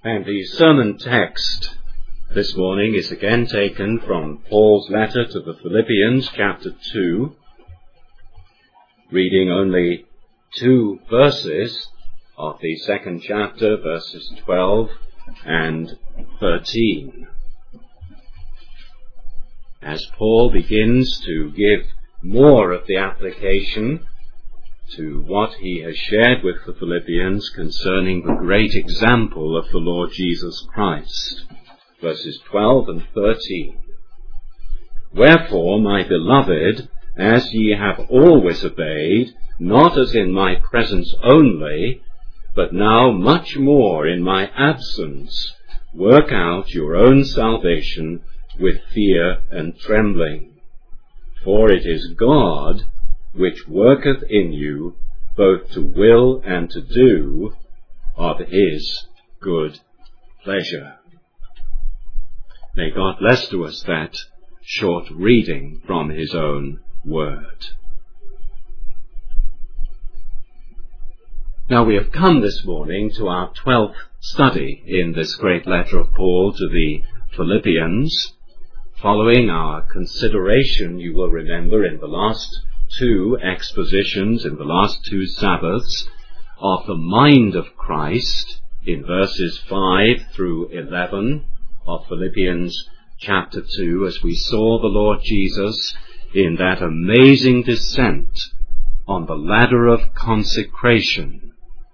And the sermon text this morning is again taken from Paul's letter to the Philippians, chapter 2, reading only 2 verses of the second chapter, verses 12 and 13. As Paul begins to give more of the application to what he has shared with the Philippians concerning the great example of the Lord Jesus Christ. Verses 12 and 13. Wherefore, my beloved, as ye have always obeyed, not as in my presence only, but now much more in my absence, work out your own salvation with fear and trembling. For it is God which worketh in you both to will and to do of his good pleasure. May God bless to us that short reading from his own word. Now we have come this morning to our 12th study in this great letter of Paul to the Philippians, following our consideration, you will remember, in the last 2 expositions, in the last 2 Sabbaths, of the mind of Christ in verses 5 through 11 of Philippians chapter 2, as we saw the Lord Jesus in that amazing descent on the ladder of consecration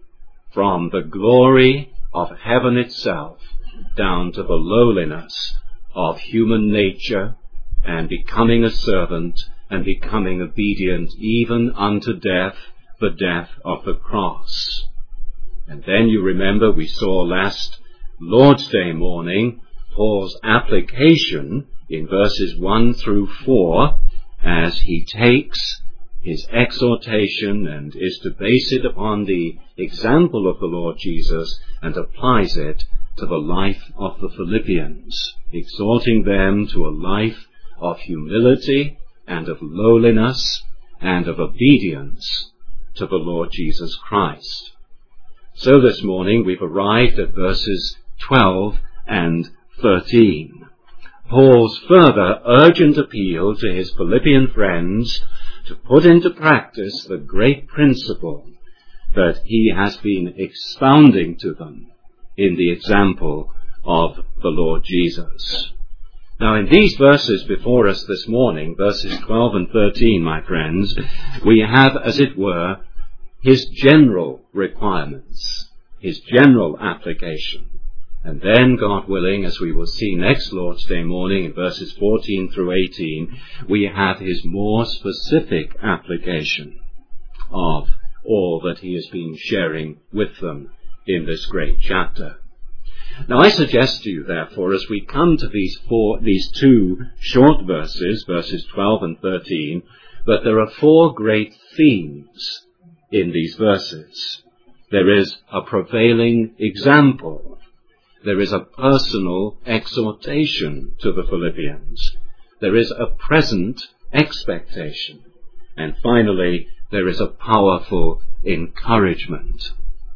from the glory of heaven itself down to the lowliness of human nature, and becoming a servant and becoming obedient even unto death, the death of the cross. And then you remember we saw last Lord's Day morning Paul's application in verses 1 through 4 as he takes his exhortation and is to base it upon the example of the Lord Jesus and applies it to the life of the Philippians, exhorting them to a life of humility and of lowliness and of obedience to the Lord Jesus Christ. So this morning we've arrived at verses 12 and 13. Paul's further urgent appeal to his Philippian friends to put into practice the great principle that he has been expounding to them in the example of the Lord Jesus. Now in these verses before us this morning, verses 12 and 13, my friends, we have, as it were, his general requirements, his general application. And then, God willing, as we will see next Lord's Day morning in verses 14 through 18, we have his more specific application of all that he has been sharing with them in this great chapter. Now I suggest to you, therefore, as we come to these 2 short verses, verses 12 and 13, that there are 4 great themes in these verses. There is a prevailing example. There is a personal exhortation to the Philippians. There is a present expectation. And finally, there is a powerful encouragement.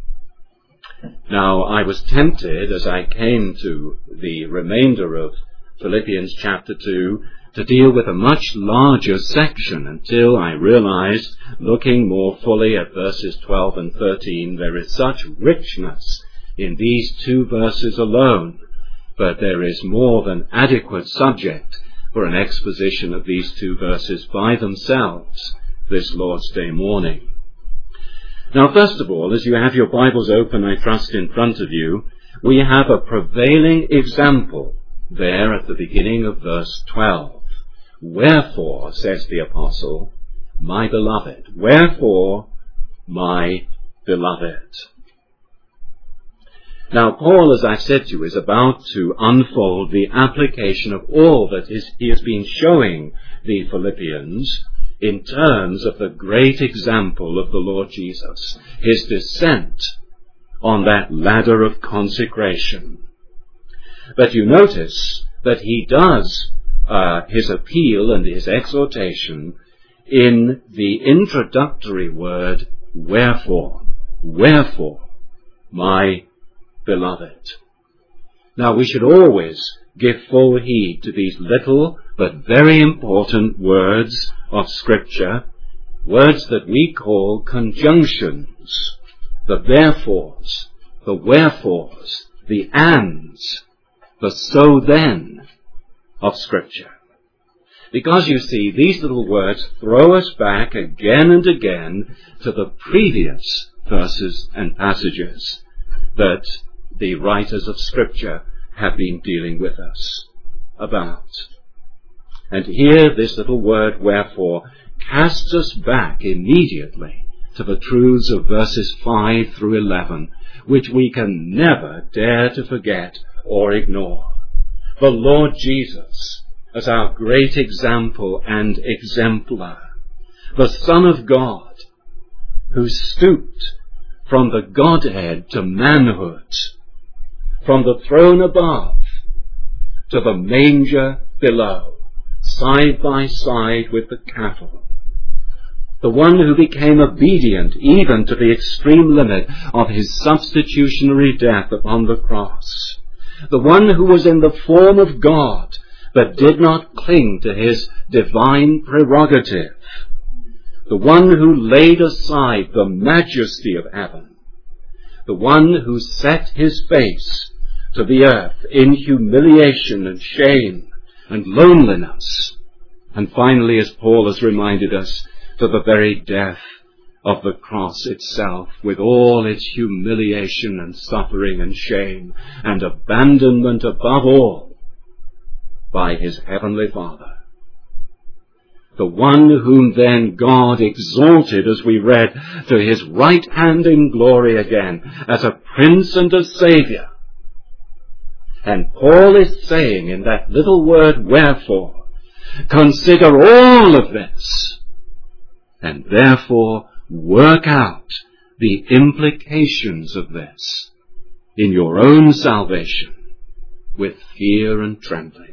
Now, I was tempted as I came to the remainder of Philippians chapter 2 to deal with a much larger section until I realized, looking more fully at verses 12 and 13, there is such richness in these 2 verses alone, but there is more than adequate subject for an exposition of these 2 verses by themselves this Lord's Day morning. Now, first of all, as you have your Bibles open, I trust, in front of you, we have a prevailing example there at the beginning of verse 12. Wherefore, says the apostle, my beloved. Wherefore, my beloved. Now, Paul, as I've said to you, is about to unfold the application of all that he has been showing the Philippians in terms of the great example of the Lord Jesus, his descent on that ladder of consecration. But you notice that he does his appeal and his exhortation in the introductory word, wherefore. Wherefore, my beloved. Now we should always give full heed to these little but very important words of Scripture, words that we call conjunctions, the therefores, the wherefores, the ands, the so then of Scripture. Because you see, these little words throw us back again and again to the previous verses and passages that the writers of Scripture have been dealing with us about. And here this little word wherefore casts us back immediately to the truths of verses 5 through 11, which we can never dare to forget or ignore. The Lord Jesus as our great example and exemplar, the Son of God, who stooped from the Godhead to manhood, from the throne above to the manger below, side by side with the cattle. The one who became obedient even to the extreme limit of his substitutionary death upon the cross. The one who was in the form of God, but did not cling to his divine prerogative. The one who laid aside the majesty of heaven. The one who set his face to the earth in humiliation and shame and loneliness. And finally, as Paul has reminded us, to the very death of the cross itself, with all its humiliation and suffering and shame and abandonment above all by his heavenly Father. The one whom then God exalted, as we read, to his right hand in glory again, as a Prince and a Saviour. And Paul is saying in that little word wherefore, consider all of this, and therefore work out the implications of this in your own salvation with fear and trembling.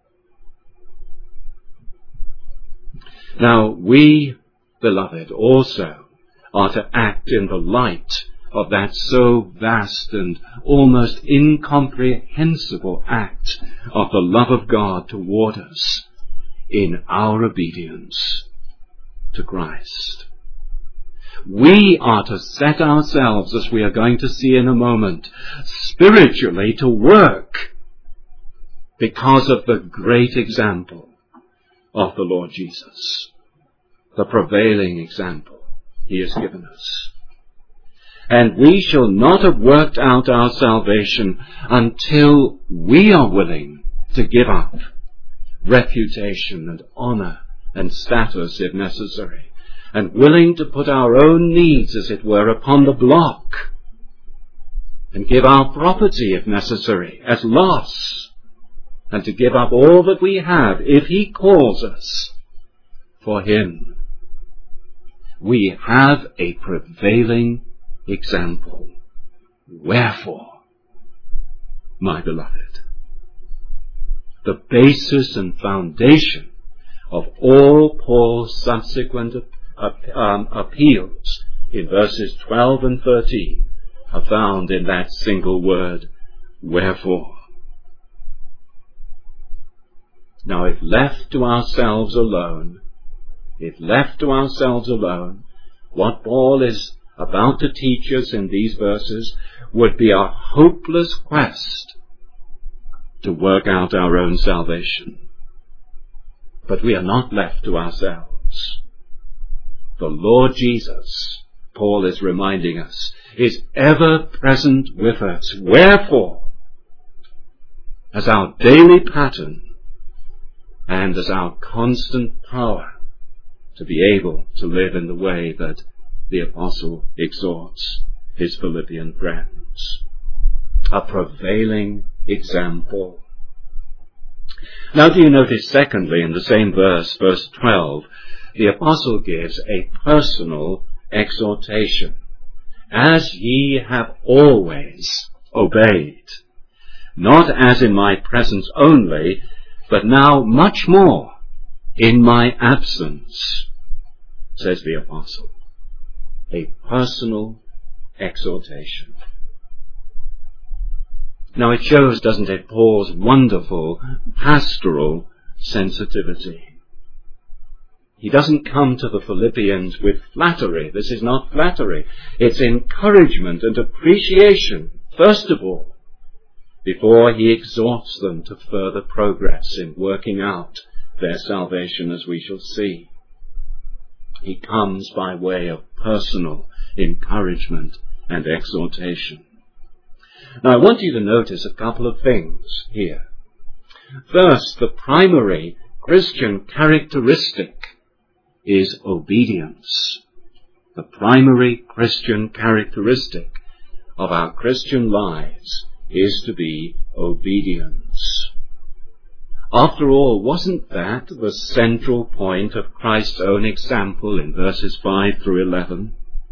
Now we, beloved, also are to act in the light of that so vast and almost incomprehensible act of the love of God toward us in our obedience to Christ. We are to set ourselves, as we are going to see in a moment, spiritually to work because of the great example of the Lord Jesus, the prevailing example he has given us. And we shall not have worked out our salvation until we are willing to give up reputation and honor and status if necessary, and willing to put our own needs, as it were, upon the block, and give our property if necessary as loss, and to give up all that we have if he calls us for him. We have a prevailing example. Wherefore, my beloved, the basis and foundation of all Paul's subsequent appeals in verses 12 and 13 are found in that single word, wherefore. Now, if left to ourselves alone, what Paul is about to teach us in these verses would be a hopeless quest to work out our own salvation. But we are not left to ourselves. The Lord Jesus, Paul is reminding us, is ever present with us. Wherefore, as our daily pattern and as our constant power to be able to live in the way that the apostle exhorts his Philippian friends. A prevailing example. Now do you notice secondly in the same verse, verse 12, the apostle gives a personal exhortation. As ye have always obeyed, not as in my presence only, but now much more in my absence, says the apostle. A personal exhortation. Now it shows, doesn't it, Paul's wonderful pastoral sensitivity. He doesn't come to the Philippians with flattery. This is not flattery. It's encouragement and appreciation, first of all, before he exhorts them to further progress in working out their salvation, as we shall see. He comes by way of personal encouragement and exhortation. Now I want you to notice a couple of things here. First, the primary Christian characteristic is obedience. The primary Christian characteristic of our Christian lives is to be obedience. After all, wasn't that the central point of Christ's own example in verses 5 through 11?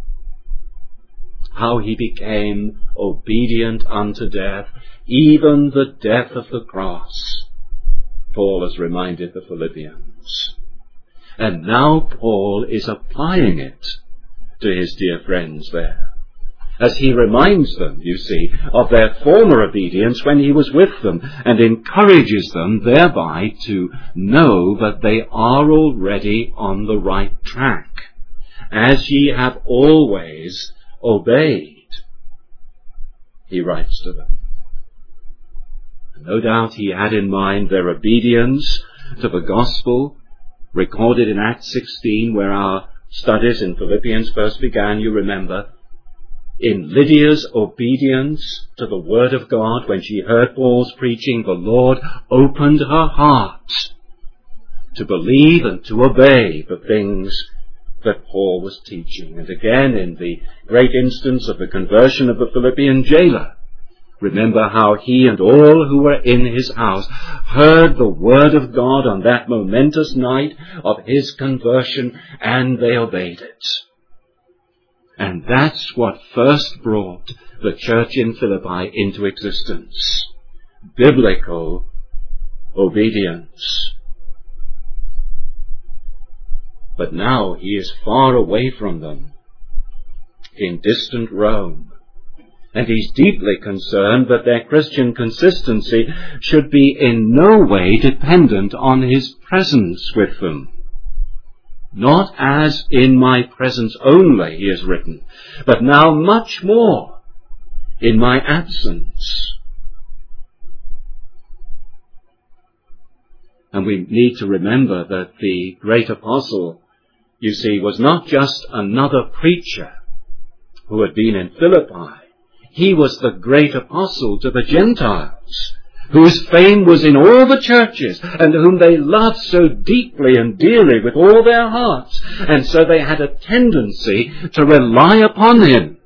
How he became obedient unto death, even the death of the cross. Paul has reminded the Philippians. And now Paul is applying it to his dear friends there, as he reminds them, you see, of their former obedience when he was with them, and encourages them thereby to know that they are already on the right track, as ye have always obeyed, he writes to them. And no doubt he had in mind their obedience to the gospel recorded in Acts 16, where our studies in Philippians first began, you remember, in Lydia's obedience to the word of God. When she heard Paul's preaching, the Lord opened her heart to believe and to obey the things that Paul was teaching. And again, in the great instance of the conversion of the Philippian jailer, remember how he and all who were in his house heard the word of God on that momentous night of his conversion, and they obeyed it. And that's what first brought the church in Philippi into existence. Biblical obedience. But now he is far away from them, in distant Rome, and he's deeply concerned that their Christian consistency should be in no way dependent on his presence with them. Not as in my presence only, he has written, but now much more in my absence. And we need to remember that the great apostle, you see, was not just another preacher who had been in Philippi. He was the great apostle to the Gentiles, whose fame was in all the churches, and whom they loved so deeply and dearly with all their hearts. And so they had a tendency to rely upon him.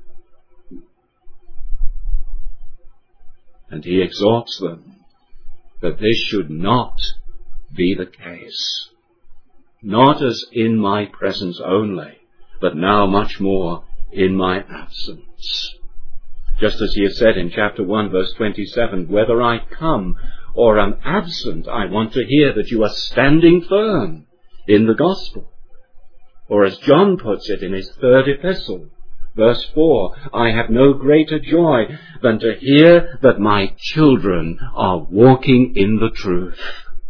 And he exhorts them that this should not be the case. Not as in my presence only, but now much more in my absence. Just as he has said in chapter 1, verse 27, whether I come or am absent, I want to hear that you are standing firm in the gospel. Or as John puts it in his third epistle, verse 4, I have no greater joy than to hear that my children are walking in the truth.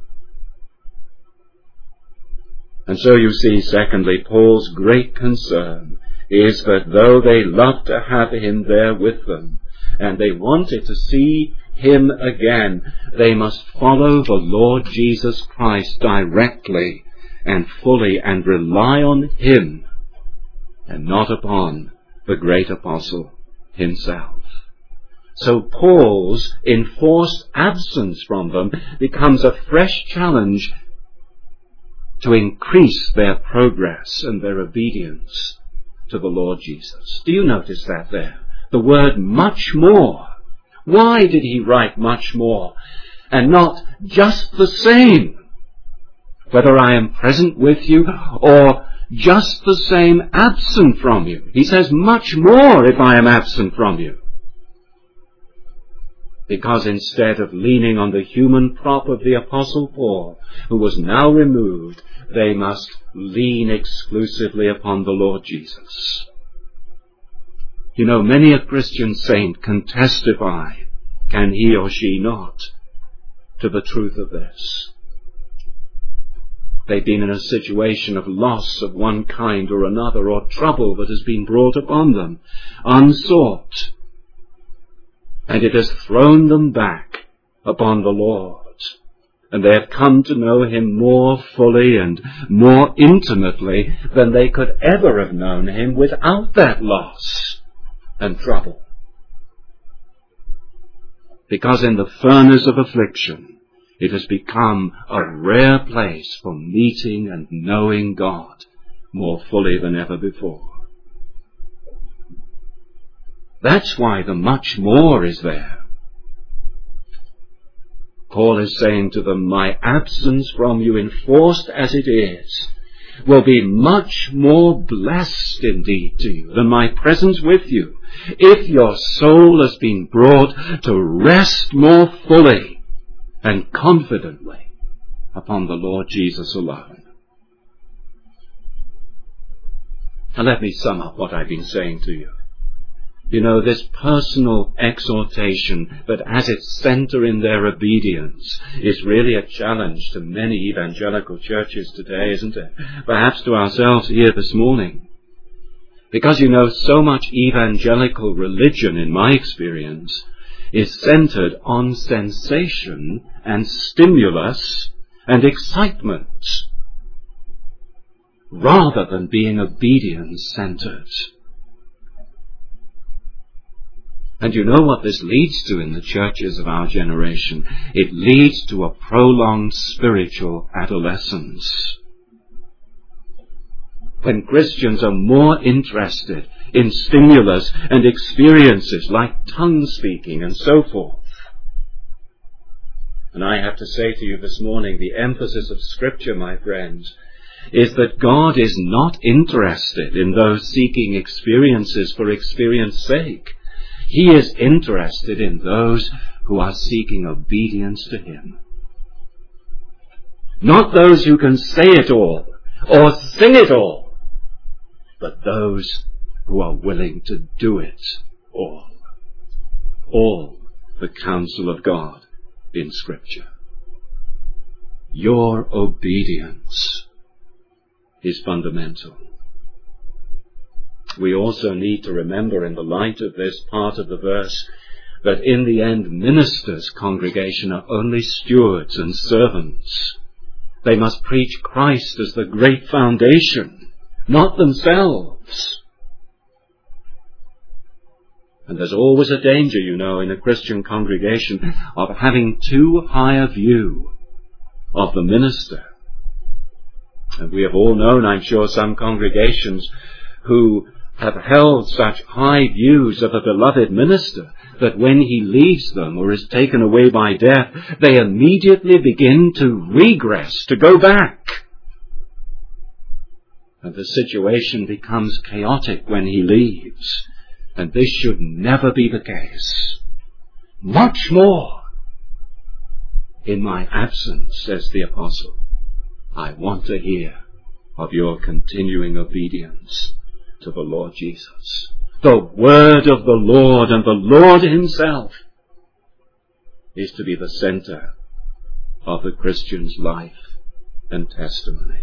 And so you see, secondly, Paul's great concern is that though they loved to have him there with them, and they wanted to see him again, they must follow the Lord Jesus Christ directly and fully and rely on him and not upon the great apostle himself. So Paul's enforced absence from them becomes a fresh challenge to increase their progress and their obedience to the Lord Jesus. Do you notice that there? The word much more. Why did he write much more and not just the same? Whether I am present with you or just the same absent from you. He says much more if I am absent from you. Because instead of leaning on the human prop of the Apostle Paul, who was now removed, they must lean exclusively upon the Lord Jesus. You know, many a Christian saint can testify can he or she not, to the truth of this. They've been in a situation of loss of one kind or another, or trouble that has been brought upon them, unsought, and it has thrown them back upon the Lord. And they have come to know him more fully and more intimately than they could ever have known him without that loss and trouble. Because in the furnace of affliction, it has become a rare place for meeting and knowing God more fully than ever before. That's why the much more is there. Paul is saying to them, my absence from you, enforced as it is, will be much more blessed indeed to you than my presence with you, if your soul has been brought to rest more fully and confidently upon the Lord Jesus alone. Now let me sum up what I've been saying to you. You know, this personal exhortation that has its center in their obedience is really a challenge to many evangelical churches today, isn't it? Perhaps to ourselves here this morning. Because, you know, so much evangelical religion, in my experience, is centered on sensation and stimulus and excitement, rather than being obedience-centered. And you know what this leads to in the churches of our generation? It leads to a prolonged spiritual adolescence. When Christians are more interested in stimulus and experiences like tongue speaking and so forth. And I have to say to you this morning, the emphasis of Scripture, my friends, is that God is not interested in those seeking experiences for experience sake. He is interested in those who are seeking obedience to him. Not those who can say it all or sing it all, but those who are willing to do it all. All the counsel of God in Scripture. Your obedience is fundamental. We also need to remember, in the light of this part of the verse, that in the end ministers' congregation are only stewards and servants. They must preach Christ as the great foundation, not themselves. And there's always a danger, you know, in a Christian congregation of having too high a view of the minister. And we have all known, I'm sure, some congregations who have held such high views of a beloved minister that when he leaves them or is taken away by death, they immediately begin to regress, to go back. And the situation becomes chaotic when he leaves. And this should never be the case. Much more, in my absence, says the apostle, I want to hear of your continuing obedience to the Lord Jesus. The word of the Lord and the Lord himself is to be the center of the Christian's life and testimony.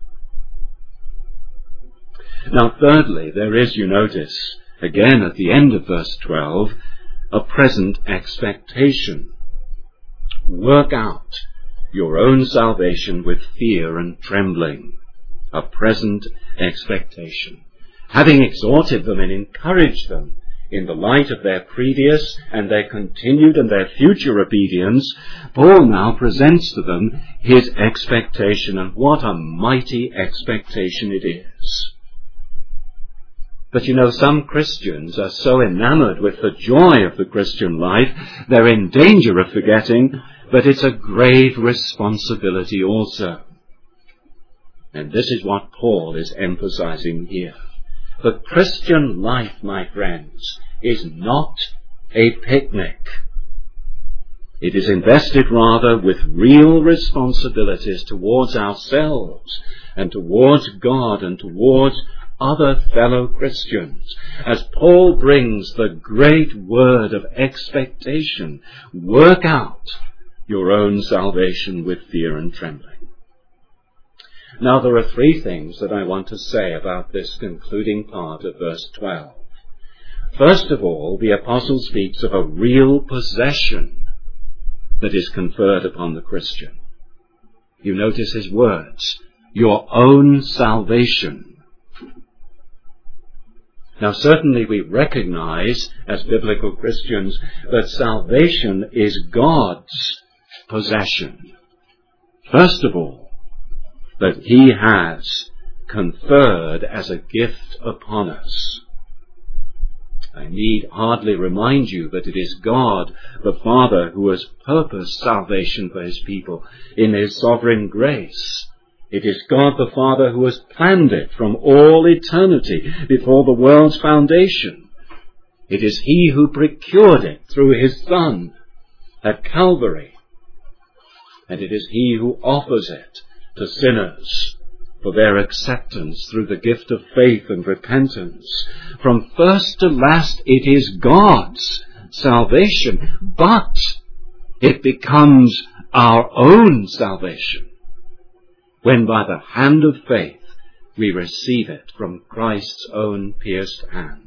Now thirdly, there is, you notice, again at the end of verse 12, a present expectation. Work out your own salvation with fear and trembling. A present expectation. Having exhorted them and encouraged them in the light of their previous and their continued and their future obedience, Paul now presents to them his expectation, and what a mighty expectation it is. But you know, some Christians are so enamored with the joy of the Christian life, they're in danger of forgetting that it's a grave responsibility also. And this is what Paul is emphasizing here. The Christian life, my friends, is not a picnic. It is invested rather with real responsibilities towards ourselves and towards God and towards other fellow Christians, as Paul brings the great word of expectation. Work out your own salvation with fear and trembling. Now there are three things that I want to say about this concluding part of verse 12. First of all, the apostle speaks of a real possession that is conferred upon the Christian. You notice his words, your own salvation. Now certainly we recognize as biblical Christians that salvation is God's possession. First of all, that he has conferred as a gift upon us. I need hardly remind you that it is God, the Father, who has purposed salvation for his people in his sovereign grace. It is God the Father who has planned it from all eternity before the world's foundation. It is he who procured it through his Son at Calvary. And it is he who offers it to sinners for their acceptance through the gift of faith and repentance. From first to last, it is God's salvation, but it becomes our own salvation when by the hand of faith we receive it from Christ's own pierced hand.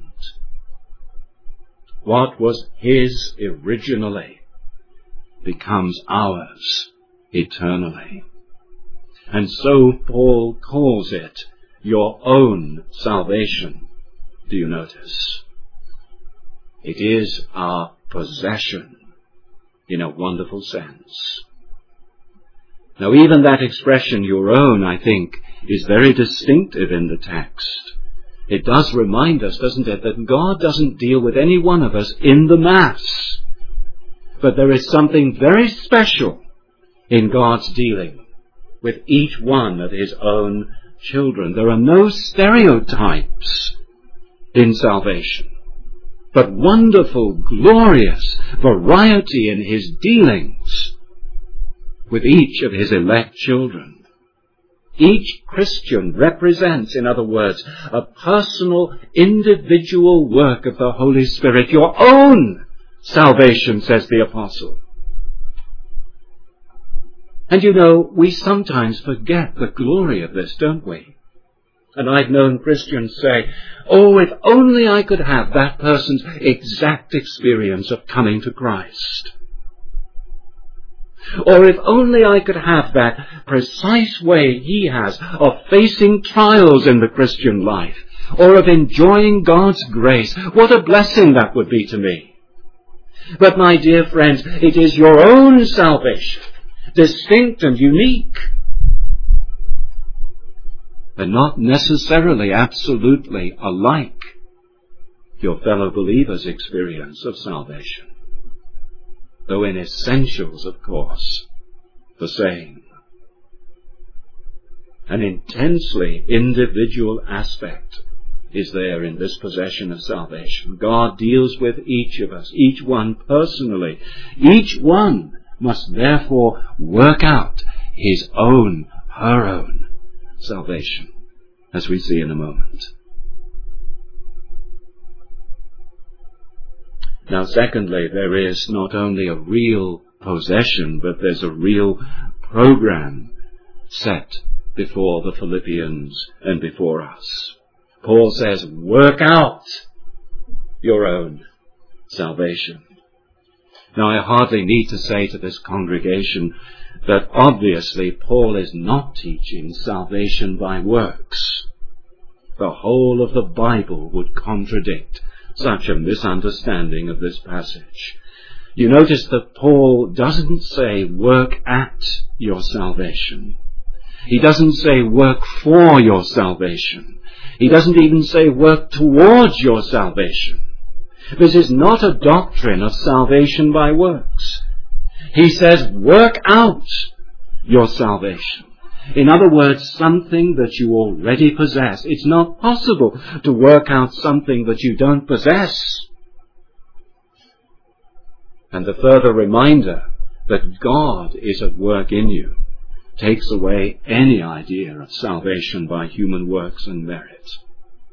What was his originally becomes ours eternally. And so Paul calls it your own salvation. Do you notice? It is our possession in a wonderful sense. Now even that expression, your own, I think, is very distinctive in the text. It does remind us, doesn't it, that God doesn't deal with any one of us in the mass. But there is something very special in God's dealing with each one of his own children. There are no stereotypes in salvation, but wonderful, glorious variety in his dealings with each of his elect children. Each Christian represents, in other words, a personal, individual work of the Holy Spirit. Your own salvation, says the apostle. And you know, we sometimes forget the glory of this, don't we? And I've known Christians say, oh, if only I could have that person's exact experience of coming to Christ. Or if only I could have that precise way he has of facing trials in the Christian life, or of enjoying God's grace. What a blessing that would be to me. But my dear friends, it is your own salvation, distinct and unique, and not necessarily absolutely alike your fellow believers' experience of salvation, though in essentials, of course, the same. An intensely individual aspect is there in this possession of salvation. God deals with each of us, each one personally. Each one must therefore work out his own, her own salvation, as we see in a moment. Now, secondly, there is not only a real possession, but there's a real program set before the Philippians and before us. Paul says, work out your own salvation. Now, I hardly need to say to this congregation that obviously Paul is not teaching salvation by works. The whole of the Bible would contradict such a misunderstanding of this passage. You notice that Paul doesn't say work at your salvation. He doesn't say work for your salvation. He doesn't even say work towards your salvation. This is not a doctrine of salvation by works. He says work out your salvation. In other words, something that you already possess. It's not possible to work out something that you don't possess. And the further reminder that God is at work in you takes away any idea of salvation by human works and merit.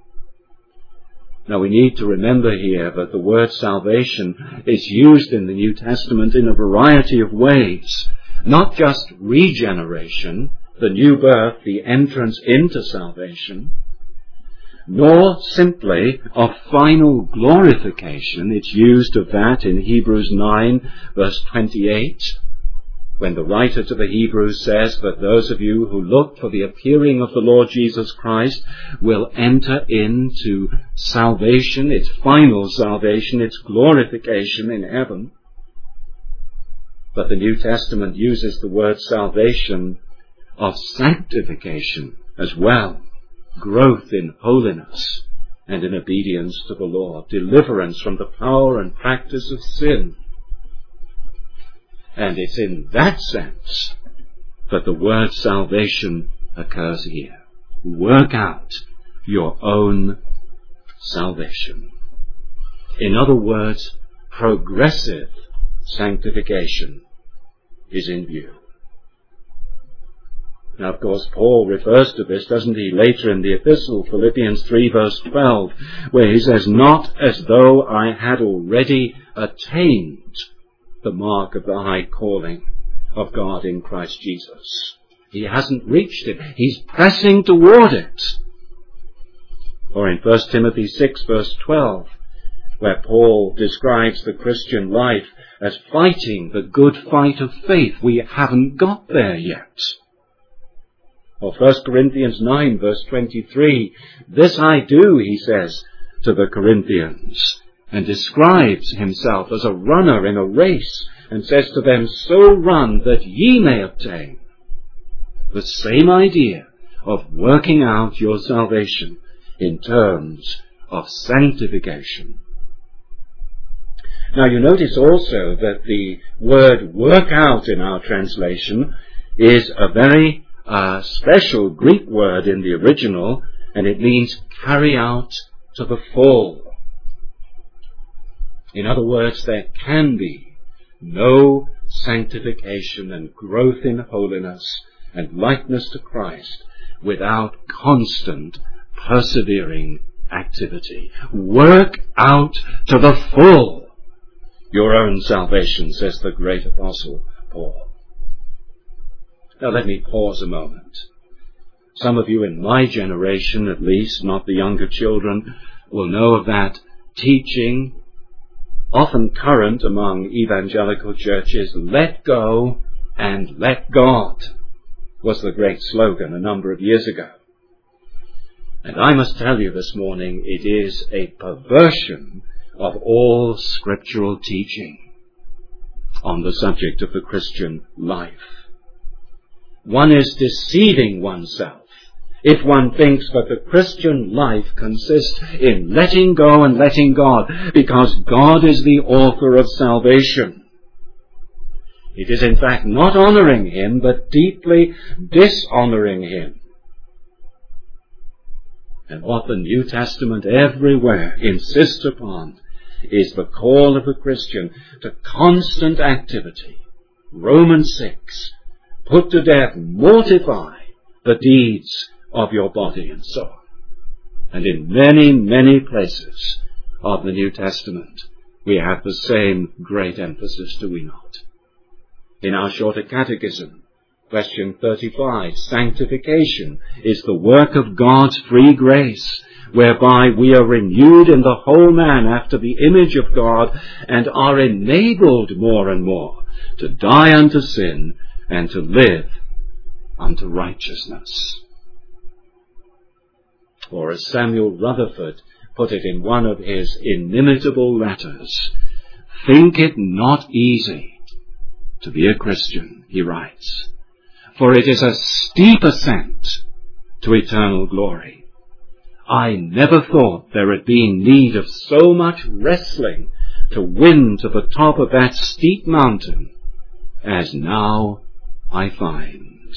Now we need to remember here that the word salvation is used in the New Testament in a variety of ways. Not just regeneration, the new birth, the entrance into salvation, nor simply of final glorification. It's used of that in Hebrews 9 verse 28, when the writer to the Hebrews says that those of you who look for the appearing of the Lord Jesus Christ will enter into salvation, its final salvation, its glorification in heaven. But the New Testament uses the word salvation of sanctification as well. Growth in holiness and in obedience to the Lord. Deliverance from the power and practice of sin. And it's in that sense that the word salvation occurs here. Work out your own salvation. In other words, progressive sanctification is in view. Now, of course, Paul refers to this, doesn't he, later in the epistle, Philippians 3 verse 12, where he says, not as though I had already attained the mark of the high calling of God in Christ Jesus. He hasn't reached it. He's pressing toward it. Or in 1 Timothy 6 verse 12, where Paul describes the Christian life as fighting the good fight of faith. We haven't got there yet. Or 1 Corinthians 9 verse 23, this I do, he says to the Corinthians, and describes himself as a runner in a race, and says to them, so run that ye may obtain. The same idea of working out your salvation in terms of sanctification. Now you notice also that the word work out in our translation is a very special Greek word in the original, and it means carry out to the full. In other words, there can be no sanctification and growth in holiness and likeness to Christ without constant, persevering activity. Work out to the full your own salvation, says the great apostle Paul. Now let me pause a moment. Some of you in my generation, at least, not the younger children, will know of that teaching, often current among evangelical churches, let go and let God, was the great slogan a number of years ago. And I must tell you this morning, it is a perversion of all scriptural teaching on the subject of the Christian life. One is deceiving oneself if one thinks that the Christian life consists in letting go and letting God, because God is the author of salvation. It is in fact not honoring Him, but deeply dishonoring Him. And what the New Testament everywhere insists upon is the call of the Christian to constant activity. Romans 6, put to death, mortify the deeds of your body, and so on. And in many, many places of the New Testament, we have the same great emphasis, do we not? In our shorter catechism, question 35, sanctification is the work of God's free grace, whereby we are renewed in the whole man after the image of God, and are enabled more and more to die unto sin and to live unto righteousness. Or as Samuel Rutherford put it in one of his inimitable letters, think it not easy to be a Christian, he writes, for it is a steep ascent to eternal glory. I never thought there had been need of so much wrestling to win to the top of that steep mountain as now I find.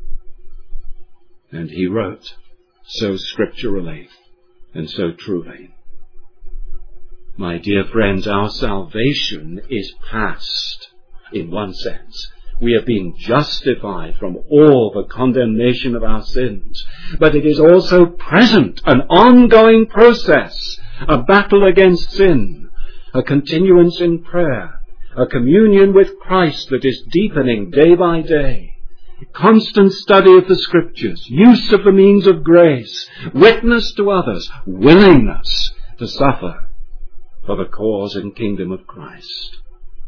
And he wrote so scripturally and so truly. My dear friends, our salvation is past in one sense. We have been justified from all the condemnation of our sins. But it is also present, an ongoing process a battle against sin, a continuance in prayer, a communion with Christ that is deepening day by day, constant study of the Scriptures, use of the means of grace, witness to others, willingness to suffer for the cause and kingdom of Christ.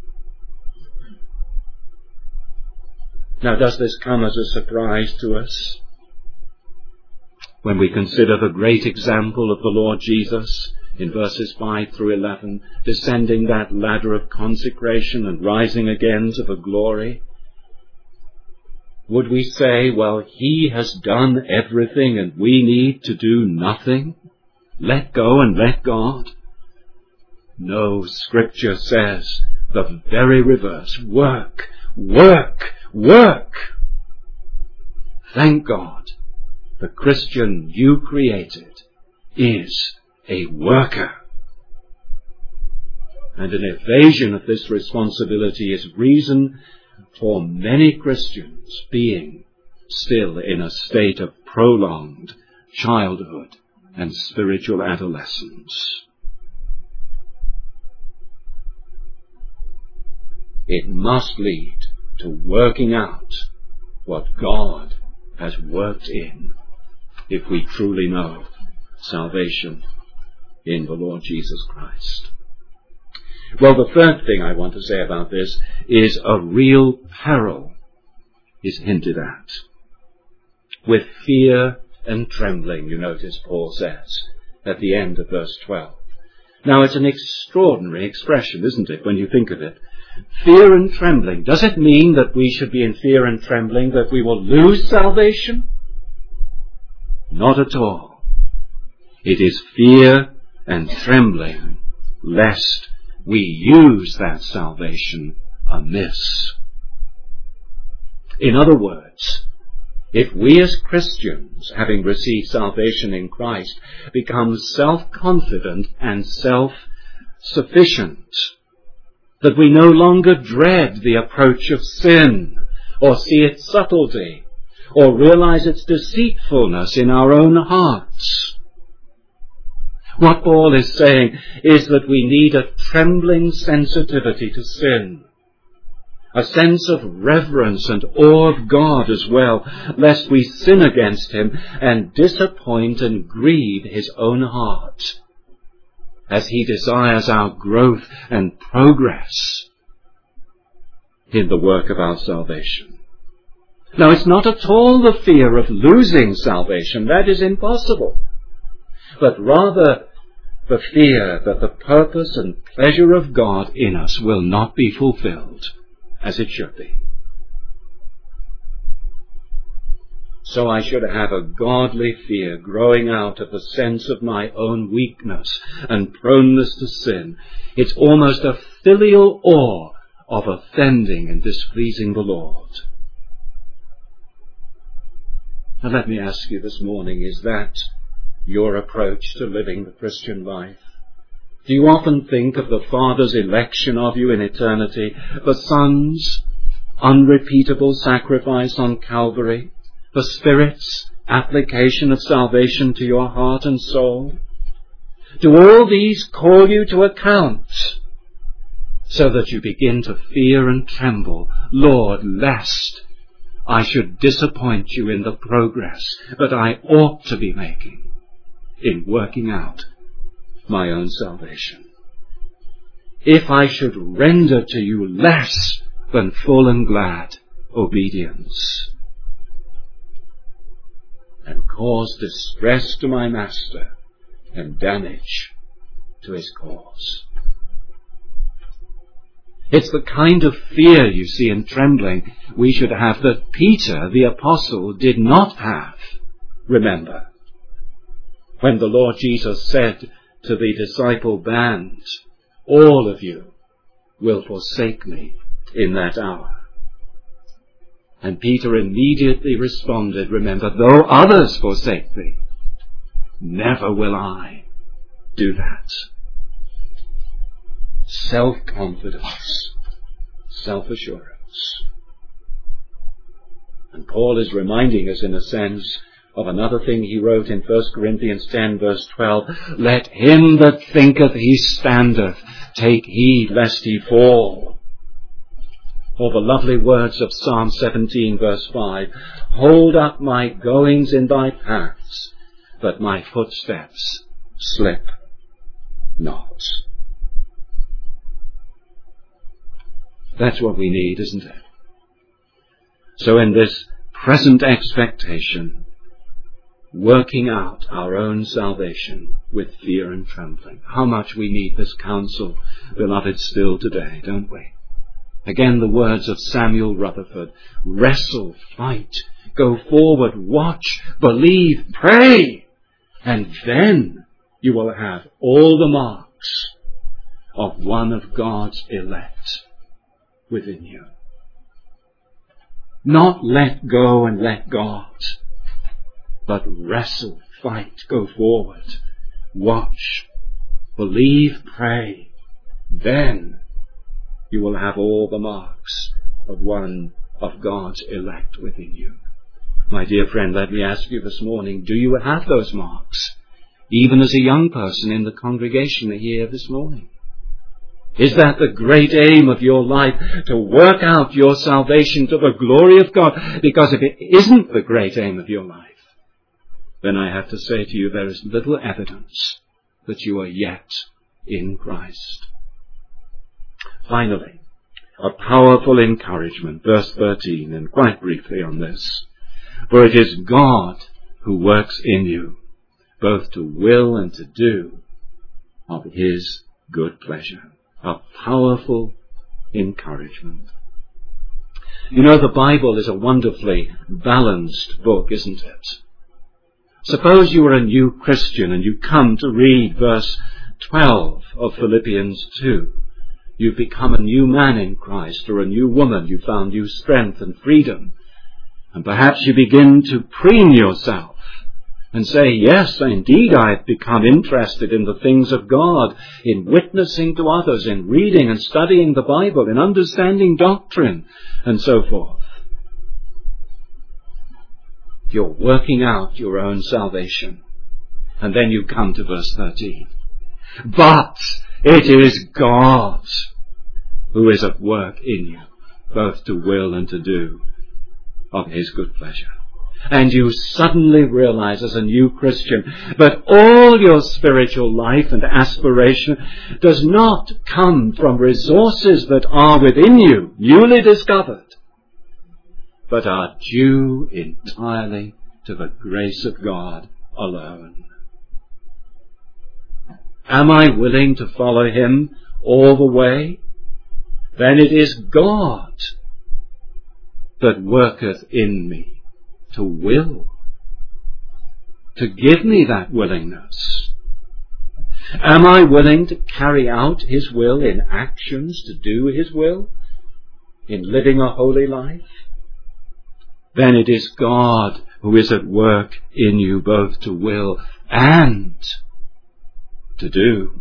Now, does this come as a surprise to us? When we consider the great example of the Lord Jesus in verses 5 through 11, descending that ladder of consecration and rising again to the glory, would we say, well, he has done everything and we need to do nothing? Let go and let God? No, Scripture says the very reverse. Work, work, work. Thank God, the Christian you created is a worker. And an evasion of this responsibility is reason for many Christians being still in a state of prolonged childhood and spiritual adolescence. It must lead to working out what God has worked in, if we truly know salvation in the Lord Jesus Christ. Well, the third thing I want to say about this is a real peril is hinted at. With fear and trembling, you notice Paul says at the end of verse 12. Now, it's an extraordinary expression, isn't it, when you think of it? Fear and trembling. Does it mean that we should be in fear and trembling that we will lose salvation? Not at all. It is fear and trembling lest we use that salvation amiss. In other words, if we as Christians, having received salvation in Christ, become self-confident and self-sufficient, that we no longer dread the approach of sin, or see its subtlety, or realize its deceitfulness in our own hearts. What Paul is saying is that we need a trembling sensitivity to sin, a sense of reverence and awe of God as well, lest we sin against him and disappoint and grieve his own heart, as he desires our growth and progress in the work of our salvation. Now, it's not at all the fear of losing salvation. That is impossible. But rather the fear that the purpose and pleasure of God in us will not be fulfilled as it should be. So I should have a godly fear growing out of the sense of my own weakness and proneness to sin. It's almost a filial awe of offending and displeasing the Lord. Now let me ask you this morning, is that your approach to living the Christian life? Do you often think of the Father's election of you in eternity, the Son's unrepeatable sacrifice on Calvary, the Spirit's application of salvation to your heart and soul? Do all these call you to account so that you begin to fear and tremble, Lord, lest I should disappoint you in the progress that I ought to be making in working out my own salvation? If I should render to you less than full and glad obedience, and cause distress to my master and damage to his cause. It's the kind of fear, you see, and trembling we should have that Peter, the apostle, did not have. Remember, when the Lord Jesus said to the disciple band, all of you will forsake me in that hour. And Peter immediately responded, remember, though others forsake thee, never will I do that. Self-confidence, self-assurance. And Paul is reminding us, in a sense, of another thing he wrote in 1 Corinthians 10 verse 12, let him that thinketh he standeth take heed lest he fall. Or the lovely words of Psalm 17 verse 5, hold up my goings in thy paths, that my footsteps slip not. That's what we need, isn't it? So in this present expectation, working out our own salvation with fear and trembling. How much we need this counsel, beloved, still today, don't we? Again, the words of Samuel Rutherford, wrestle, fight, go forward, watch, believe, pray, and then you will have all the marks of one of God's elect within you. Not let go and let God, but wrestle, fight, go forward, watch, believe, pray. Then you will have all the marks of one of God's elect within you. My dear friend, let me ask you this morning, do you have those marks? Even as a young person in the congregation here this morning. Is that the great aim of your life, to work out your salvation to the glory of God? Because if it isn't the great aim of your life, then I have to say to you, there is little evidence that you are yet in Christ. Finally, a powerful encouragement, verse 13, and quite briefly on this. For it is God who works in you, both to will and to do of his good pleasure. A powerful encouragement. You know, the Bible is a wonderfully balanced book, isn't it? Suppose you are a new Christian and you come to read verse 12 of Philippians 2. You've become a new man in Christ, or a new woman. You found new strength and freedom. And perhaps you begin to preen yourself and say, yes, indeed, I've become interested in the things of God, in witnessing to others, in reading and studying the Bible, in understanding doctrine, and so forth. You're working out your own salvation. And then you come to verse 13. But it is God who is at work in you, both to will and to do of his good pleasure. And you suddenly realize as a new Christian that all your spiritual life and aspiration does not come from resources that are within you, newly discovered, but are due entirely to the grace of God alone. Am I willing to follow him all the way? Then it is God that worketh in me to will, to give me that willingness. Am I willing to carry out his will in actions, to do his will, in living a holy life? Then it is God who is at work in you, both to will and to do.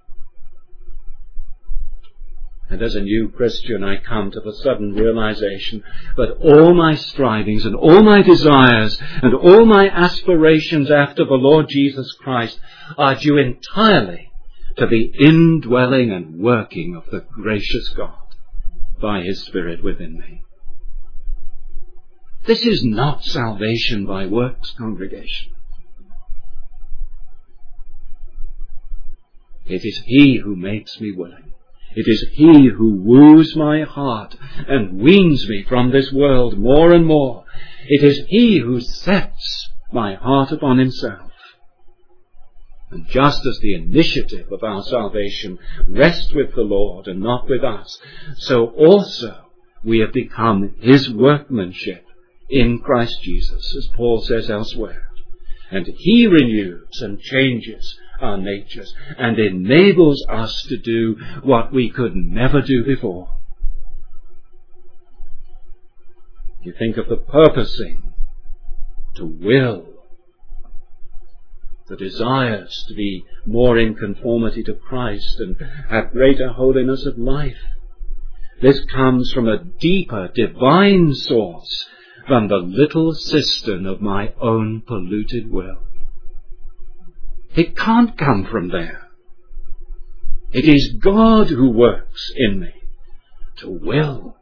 And as a new Christian, I come to the sudden realization that all my strivings and all my desires and all my aspirations after the Lord Jesus Christ are due entirely to the indwelling and working of the gracious God by his Spirit within me. This is not salvation by works, congregation. It is he who makes me willing. It is he who woos my heart and weans me from this world more and more. It is he who sets my heart upon himself. And just as the initiative of our salvation rests with the Lord and not with us, so also we have become his workmanship in Christ Jesus, as Paul says elsewhere. And he renews and changes our natures and enables us to do what we could never do before. You think of the purposing, to will, the desires to be more in conformity to Christ and have greater holiness of life. This comes from a deeper, divine source than the little cistern of my own polluted will. It can't come from there. It is God who works in me to will.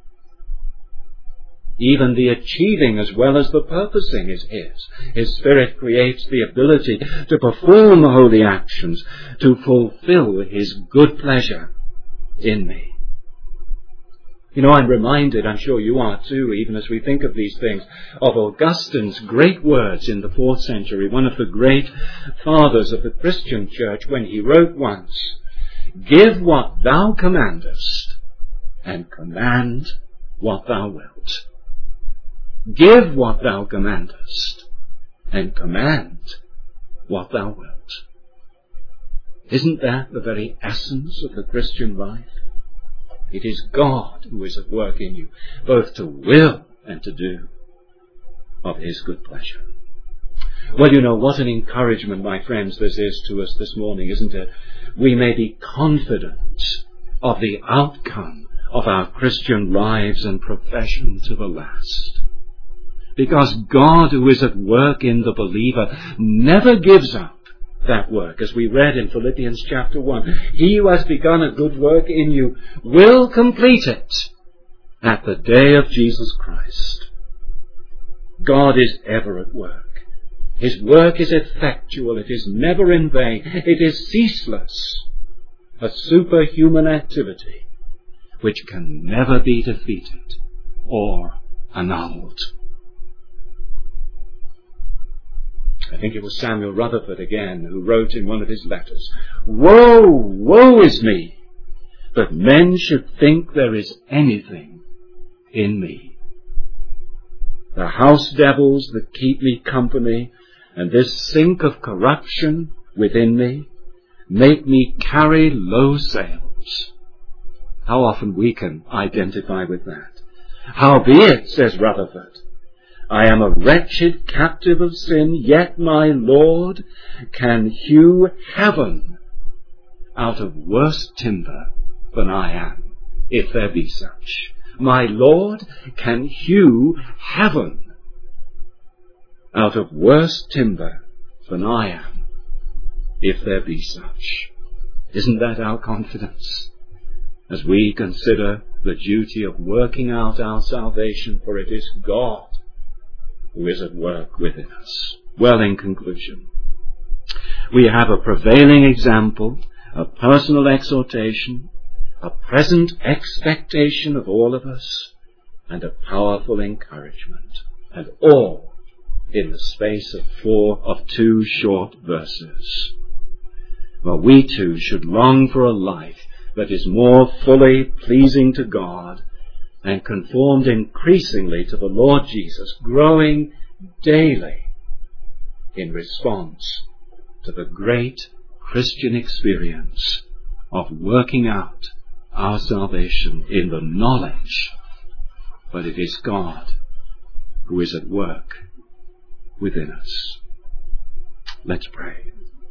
Even the achieving as well as the purposing is His. His Spirit creates the ability to perform holy actions, to fulfill His good pleasure in me. You know, I'm reminded, I'm sure you are too, even as we think of these things, of Augustine's great words in the 4th century, one of the great fathers of the Christian church, when he wrote once, "Give what thou commandest, and command what thou wilt." Give what thou commandest, and command what thou wilt. Isn't that the very essence of the Christian life? It is God who is at work in you, both to will and to do of His good pleasure. Well, you know, what an encouragement, my friends, this is to us this morning, isn't it? We may be confident of the outcome of our Christian lives and profession to the last. Because God, who is at work in the believer, never gives up that work, as we read in Philippians chapter 1. He who has begun a good work in you will complete it at the day of Jesus Christ. God is ever at work. His work is effectual. It is never in vain. It is ceaseless. A superhuman activity which can never be defeated or annulled. I think it was Samuel Rutherford again who wrote in one of his letters, "Woe, woe is me, that men should think there is anything in me. The house devils that keep me company and this sink of corruption within me make me carry low sails." How often we can identify with that. "Howbeit," says Rutherford, "I am a wretched captive of sin, yet my Lord can hew heaven out of worse timber than I am, if there be such. My Lord can hew heaven out of worse timber than I am, if there be such." Isn't that our confidence as we consider the duty of working out our salvation? For it is God who is at work within us. Well, in conclusion, we have a prevailing example, a personal exhortation, a present expectation of all of us, and a powerful encouragement, and all in the space of 2 short verses. Well, we too should long for a life that is more fully pleasing to God and conformed increasingly to the Lord Jesus, growing daily in response to the great Christian experience of working out our salvation in the knowledge that it is God who is at work within us. Let's pray.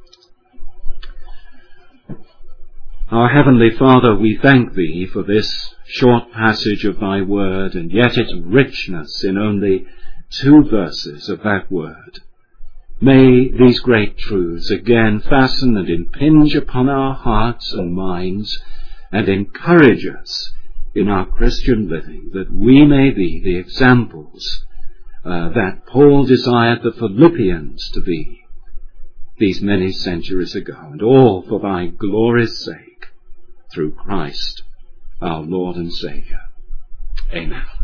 Our Heavenly Father, we thank Thee for this short passage of Thy Word, and yet its richness in only 2 verses of that Word. May these great truths again fasten and impinge upon our hearts and minds, and encourage us in our Christian living, that we may be the examples that Paul desired the Philippians to be these many centuries ago, and all for Thy glory's sake, through Christ, our Lord and Saviour. Amen.